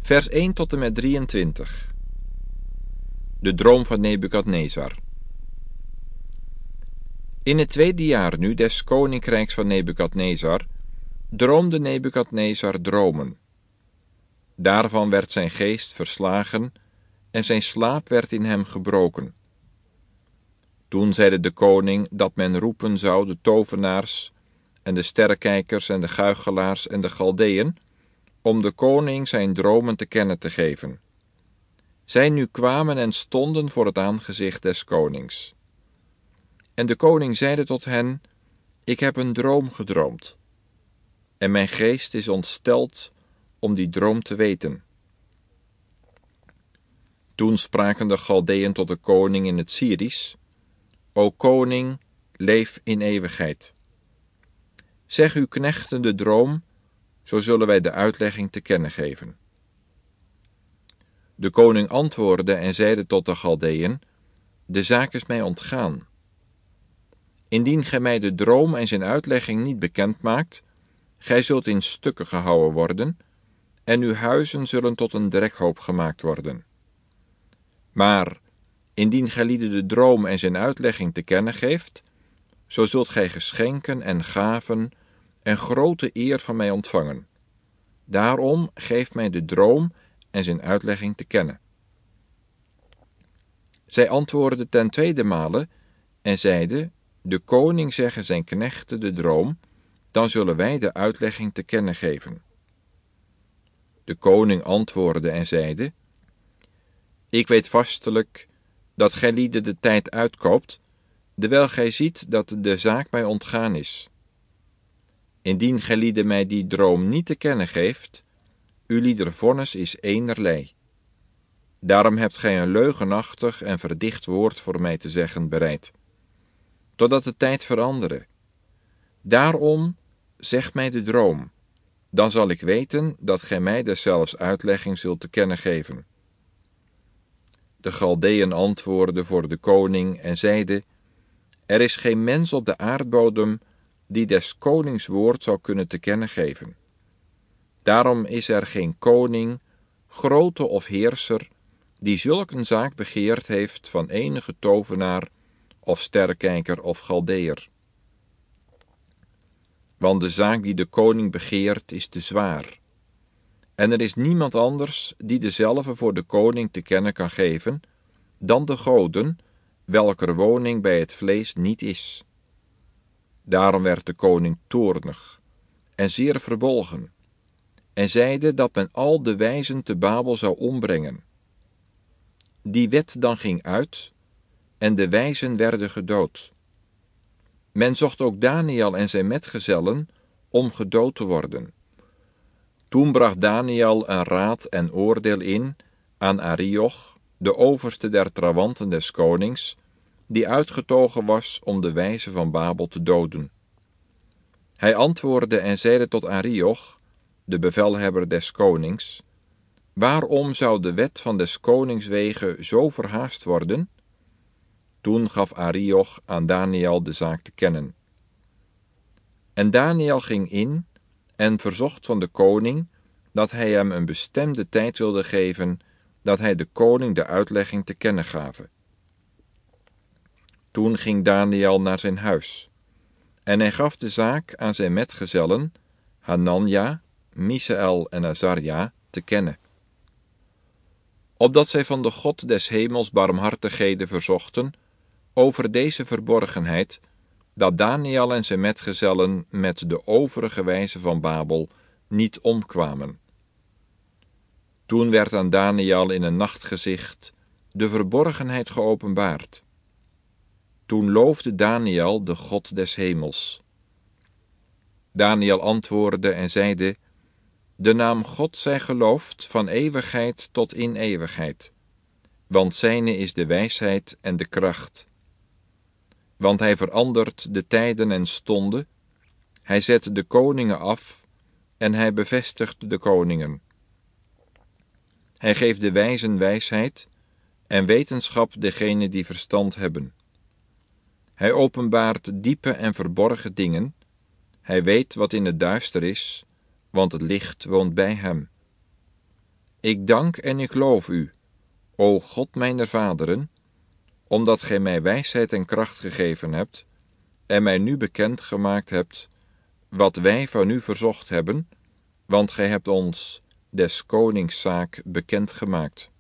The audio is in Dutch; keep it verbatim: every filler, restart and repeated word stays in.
Vers één tot en met drieëntwintig. De droom van Nebukadnezar. In het tweede jaar nu des koninkrijks van Nebukadnezar droomde Nebukadnezar dromen. Daarvan werd zijn geest verslagen en zijn slaap werd in hem gebroken. Toen zeide de koning dat men roepen zou de tovenaars en de sterrenkijkers en de goochelaars en de Galdeën, om de koning zijn dromen te kennen te geven. Zij nu kwamen en stonden voor het aangezicht des konings. En de koning zeide tot hen: Ik heb een droom gedroomd. En mijn geest is ontsteld om die droom te weten. Toen spraken de Galdeën tot de koning in het Syrisch: O koning, leef in eeuwigheid. Zeg uw knechten de droom, zo zullen wij de uitlegging te kennen geven. De koning antwoordde en zeide tot de Galdeën: De zaak is mij ontgaan. Indien gij mij de droom en zijn uitlegging niet bekend maakt, gij zult in stukken gehouwen worden, en uw huizen zullen tot een drekhoop gemaakt worden. Maar, indien gij lieden de droom en zijn uitlegging te kennen geeft, zo zult gij geschenken en gaven en grote eer van mij ontvangen. Daarom geef mij de droom en zijn uitlegging te kennen. Zij antwoordden ten tweede male en zeiden: De koning zegge zijn knechten de droom, dan zullen wij de uitlegging te kennen geven. De koning antwoordde en zeide: Ik weet vastelijk dat gij lieden de tijd uitkoopt, dewijl gij ziet dat de zaak mij ontgaan is. Indien gij lieden mij die droom niet te kennen geeft, uw lieder vonnis is eenerlei. Daarom hebt gij een leugenachtig en verdicht woord voor mij te zeggen bereid, totdat de tijd verandere. Daarom zeg mij de droom, dan zal ik weten dat gij mij deszelfs uitlegging zult te kennen geven. De Galdeën antwoordden voor de koning en zeiden: Er is geen mens op de aardbodem die des konings woord zou kunnen te kennen geven. Daarom is er geen koning, grote of heerser, die zulk een zaak begeerd heeft van enige tovenaar of sterrekijker of Galdeër. Want de zaak die de koning begeert is te zwaar. En er is niemand anders die dezelve voor de koning te kennen kan geven, dan de goden, welker woning bij het vlees niet is. Daarom werd de koning toornig en zeer verbolgen, en zeide dat men al de wijzen te Babel zou ombrengen. Die wet dan ging uit, en de wijzen werden gedood. Men zocht ook Daniel en zijn metgezellen om gedood te worden. Toen bracht Daniel een raad en oordeel in aan Arioch, de overste der trawanten des konings, die uitgetogen was om de wijzen van Babel te doden. Hij antwoordde en zeide tot Arioch, de bevelhebber des konings: Waarom zou de wet van des konings wegen zo verhaast worden? Toen gaf Arioch aan Daniel de zaak te kennen. En Daniel ging in en verzocht van de koning dat hij hem een bestemde tijd wilde geven, dat hij de koning de uitlegging te kennen gave. Toen ging Daniel naar zijn huis, en hij gaf de zaak aan zijn metgezellen, Hanania, Misaël en Azarja, te kennen. Opdat zij van de God des hemels barmhartigheden verzochten over deze verborgenheid, dat Daniel en zijn metgezellen met de overige wijzen van Babel niet omkwamen. Toen werd aan Daniel in een nachtgezicht de verborgenheid geopenbaard. Toen loofde Daniel de God des hemels. Daniel antwoordde en zeide: De naam God zij geloofd van eeuwigheid tot in eeuwigheid, want zijne is de wijsheid en de kracht. Want hij verandert de tijden en stonden, hij zet de koningen af en hij bevestigt de koningen. Hij geeft de wijzen wijsheid en wetenschap degenen die verstand hebben. Hij openbaart diepe en verborgen dingen, hij weet wat in het duister is, want het licht woont bij hem. Ik dank en ik loof u, o God mijner vaderen, omdat gij mij wijsheid en kracht gegeven hebt, en mij nu bekend gemaakt hebt, wat wij van u verzocht hebben, want gij hebt ons des konings zaak bekend gemaakt.